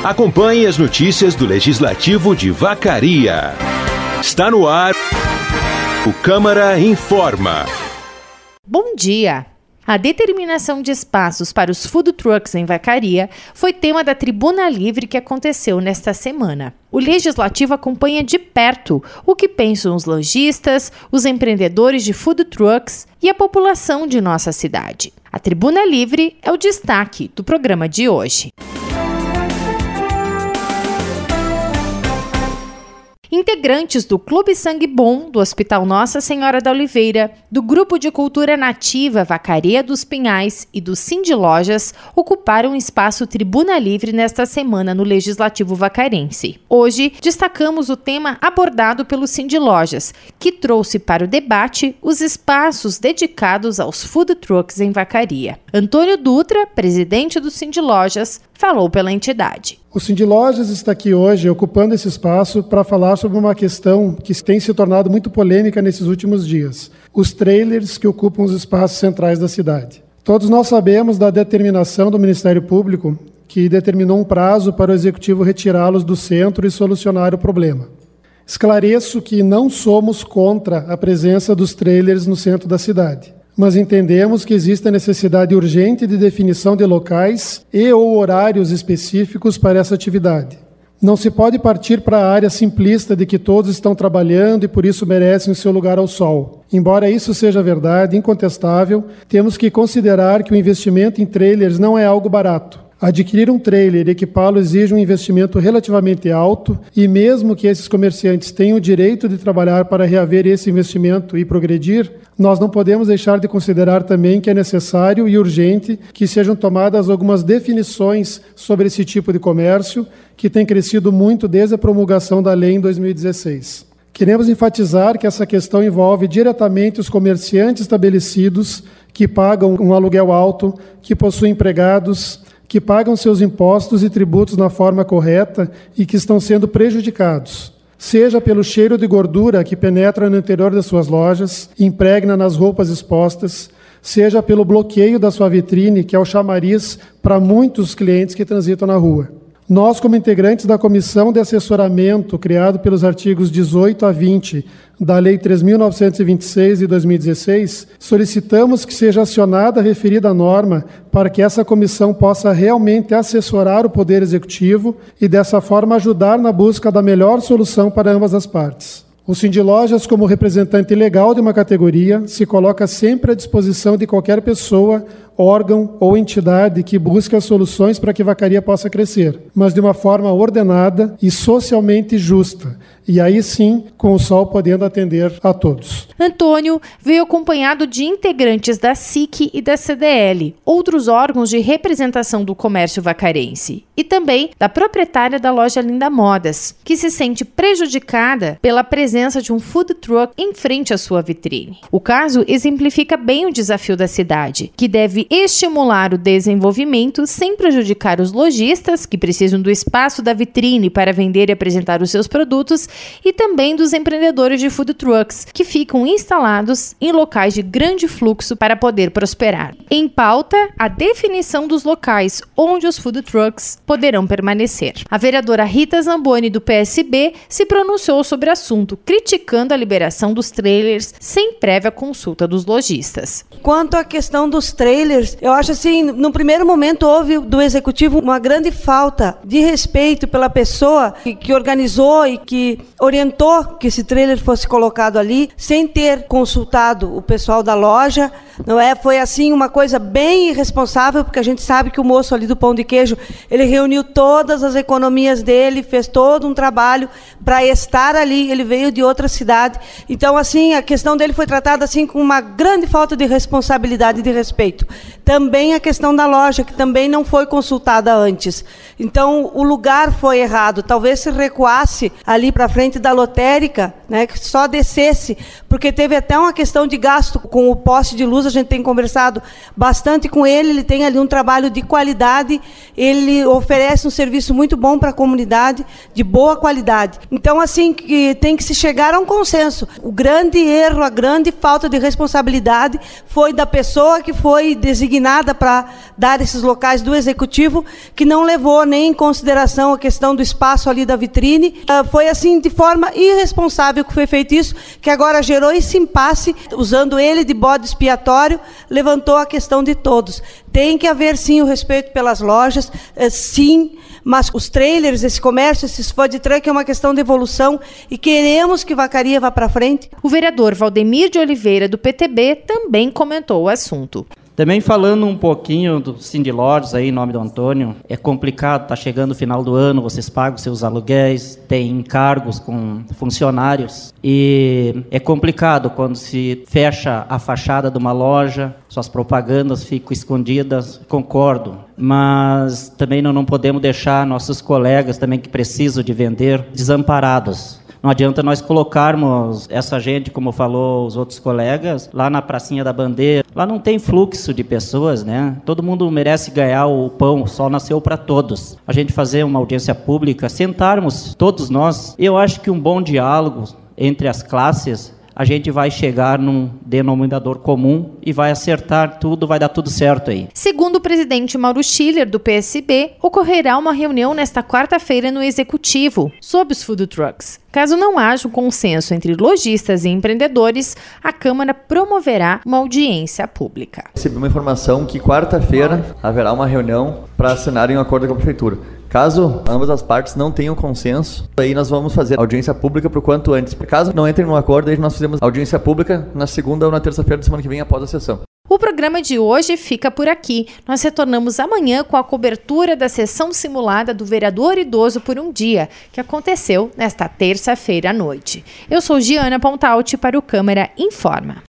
Acompanhe as notícias do Legislativo de Vacaria. Está no ar o Câmara Informa. Bom dia! A determinação de espaços para os food trucks em Vacaria foi tema da Tribuna Livre que aconteceu nesta semana. O Legislativo acompanha de perto o que pensam os lojistas, os empreendedores de food trucks e a população de nossa cidade. A Tribuna Livre é o destaque do programa de hoje. Integrantes do Clube Sangue Bom, do Hospital Nossa Senhora da Oliveira, do Grupo de Cultura Nativa Vacaria dos Pinhais e do Cindy Lojas ocuparam o espaço Tribuna Livre nesta semana no Legislativo vacarense. Hoje, destacamos o tema abordado pelo Cindy Lojas, que trouxe para o debate os espaços dedicados aos food trucks em Vacaria. Antônio Dutra, presidente do Cindy Lojas, falou pela entidade. O Cindy Lojas está aqui hoje ocupando esse espaço para falar sobre uma questão que tem se tornado muito polêmica nesses últimos dias: os trailers que ocupam os espaços centrais da cidade. Todos nós sabemos da determinação do Ministério Público, que determinou um prazo para o Executivo retirá-los do centro e solucionar o problema. Esclareço que não somos contra a presença dos trailers no centro da cidade, mas entendemos que existe a necessidade urgente de definição de locais e ou horários específicos para essa atividade. Não se pode partir para a área simplista de que todos estão trabalhando e por isso merecem o seu lugar ao sol. Embora isso seja verdade, incontestável, temos que considerar que o investimento em trailers não é algo barato. Adquirir um trailer e equipá-lo exige um investimento relativamente alto e mesmo que esses comerciantes tenham o direito de trabalhar para reaver esse investimento e progredir, nós não podemos deixar de considerar também que é necessário e urgente que sejam tomadas algumas definições sobre esse tipo de comércio que tem crescido muito desde a promulgação da lei em 2016. Queremos enfatizar que essa questão envolve diretamente os comerciantes estabelecidos que pagam um aluguel alto, que possuem empregados, que pagam seus impostos e tributos na forma correta e que estão sendo prejudicados, seja pelo cheiro de gordura que penetra no interior das suas lojas, impregna nas roupas expostas, seja pelo bloqueio da sua vitrine, que é o chamariz para muitos clientes que transitam na rua. Nós, como integrantes da Comissão de Assessoramento, criado pelos artigos 18 a 20 da Lei 3.926 de 2016, solicitamos que seja acionada a referida norma para que essa comissão possa realmente assessorar o Poder Executivo e, dessa forma, ajudar na busca da melhor solução para ambas as partes. O Cindy Lojas, como representante legal de uma categoria, se coloca sempre à disposição de qualquer pessoa, órgão ou entidade que busque as soluções para que Vacaria possa crescer, mas de uma forma ordenada e socialmente justa. E aí sim, com o sol podendo atender a todos. Antônio veio acompanhado de integrantes da SIC e da CDL, outros órgãos de representação do comércio vacarense, e também da proprietária da loja Linda Modas, que se sente prejudicada pela presença de um food truck em frente à sua vitrine. O caso exemplifica bem o desafio da cidade, que deve estimular o desenvolvimento sem prejudicar os lojistas, que precisam do espaço da vitrine para vender e apresentar os seus produtos, e também dos empreendedores de food trucks, que ficam instalados em locais de grande fluxo para poder prosperar. Em pauta, a definição dos locais onde os food trucks poderão permanecer. A vereadora Rita Zamboni, do PSB, se pronunciou sobre o assunto, criticando a liberação dos trailers sem prévia consulta dos lojistas. Quanto à questão dos trailers, eu acho assim, no primeiro momento houve do Executivo uma grande falta de respeito pela pessoa que organizou e que orientou que esse trailer fosse colocado ali, sem ter consultado o pessoal da loja, não é? Foi assim uma coisa bem irresponsável, porque a gente sabe que o moço ali do pão de queijo, ele reuniu todas as economias dele, fez todo um trabalho para estar ali, ele veio de outra cidade. Então, assim, a questão dele foi tratada assim com uma grande falta de responsabilidade e de respeito. Também a questão da loja, que também não foi consultada antes. Então, o lugar foi errado. Talvez se recuasse ali para frente da lotérica, né, que só descesse, porque teve até uma questão de gasto com o poste de luz a gente tem conversado bastante com ele tem ali um trabalho de qualidade, ele oferece um serviço muito bom para a comunidade, de boa qualidade. Então, assim, que tem que se chegar a um consenso. O grande erro, a grande falta de responsabilidade foi da pessoa que foi designada para dar esses locais do Executivo, que não levou nem em consideração a questão do espaço ali da vitrine. Foi, assim, de forma irresponsável que foi feito isso, que agora gerou esse impasse, usando ele de bode expiatório, levantou a questão de todos. Tem que haver, sim, o respeito pelas lojas, sim, mas os trailers, esse comércio, esses food truck é uma questão de evolução e queremos que Vacaria vá para frente. O vereador Valdemir de Oliveira, do PTB, também comentou o assunto. Também falando um pouquinho do Cindy Lojas, aí, em nome do Antônio, é complicado, está chegando o final do ano, vocês pagam seus aluguéis, tem encargos com funcionários, e é complicado quando se fecha a fachada de uma loja, suas propagandas ficam escondidas, concordo, mas também não podemos deixar nossos colegas também que precisam de vender desamparados. Não adianta nós colocarmos essa gente, como falou os outros colegas, lá na Pracinha da Bandeira. Lá não tem fluxo de pessoas, né? Todo mundo merece ganhar o pão, o sol nasceu para todos. A gente fazer uma audiência pública, sentarmos todos nós. Eu acho que um bom diálogo entre as classes, a gente vai chegar num denominador comum e vai acertar tudo, vai dar tudo certo aí. Segundo o presidente Mauro Schiller, do PSB, ocorrerá uma reunião nesta quarta-feira no Executivo sobre os food trucks. Caso não haja um consenso entre lojistas e empreendedores, a Câmara promoverá uma audiência pública. Recebi uma informação que quarta-feira haverá uma reunião para assinarem um acordo com a Prefeitura. Caso ambas as partes não tenham consenso, aí nós vamos fazer audiência pública por quanto antes. Caso não entrem no acordo, aí nós fazemos audiência pública na segunda ou na terça-feira da semana que vem após a sessão. O programa de hoje fica por aqui. Nós retornamos amanhã com a cobertura da sessão simulada do vereador idoso por um dia, que aconteceu nesta terça-feira à noite. Eu sou Giana Pontalti para o Câmara Informa.